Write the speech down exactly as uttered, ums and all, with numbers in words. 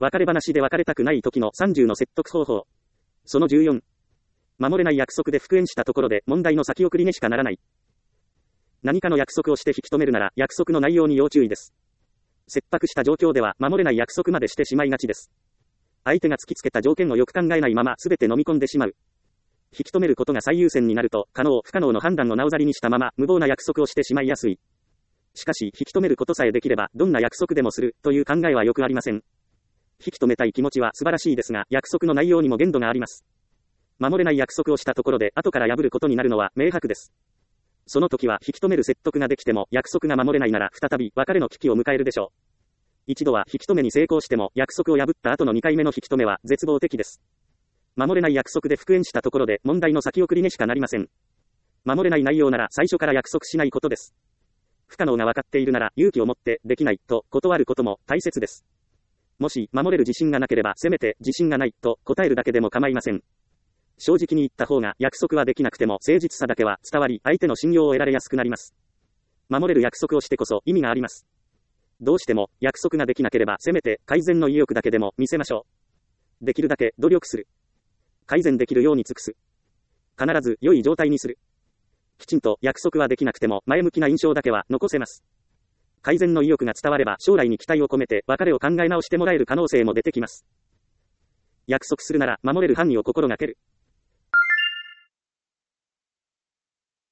別れ話で別れたくない時のさんじゅうの説得方法。そのじゅうよん。守れない約束で復縁したところで問題の先送りにしかならない。何かの約束をして引き止めるなら約束の内容に要注意です。切迫した状況では守れない約束までしてしまいがちです。相手が突きつけた条件をよく考えないまま全て飲み込んでしまう。引き止めることが最優先になると、可能不可能の判断をなおざりにしたまま無謀な約束をしてしまいやすい。しかし引き止めることさえできればどんな約束でもするという考えはよくありません。引き止めたい気持ちは素晴らしいですが、約束の内容にも限度があります。守れない約束をしたところで後から破ることになるのは明白です。その時は引き止める説得ができても約束が守れないなら再び別れの危機を迎えるでしょう。一度は引き止めに成功しても約束を破った後のにかいめの引き止めは絶望的です。守れない約束で復縁したところで問題の先送りにしかなりません。守れない内容なら最初から約束しないことです。不可能が分かっているなら勇気を持ってできないと断ることも大切です。もし守れる自信がなければせめて自信がないと答えるだけでも構いません。正直に言った方が約束はできなくても誠実さだけは伝わり相手の信用を得られやすくなります。守れる約束をしてこそ意味があります。どうしても約束ができなければせめて改善の意欲だけでも見せましょう。できるだけ努力する。改善できるように尽くす。必ず良い状態にする。きちんと約束はできなくても前向きな印象だけは残せます。改善の意欲が伝われば将来に期待を込めて別れを考え直してもらえる可能性も出てきます。約束するなら守れる範囲を心がける。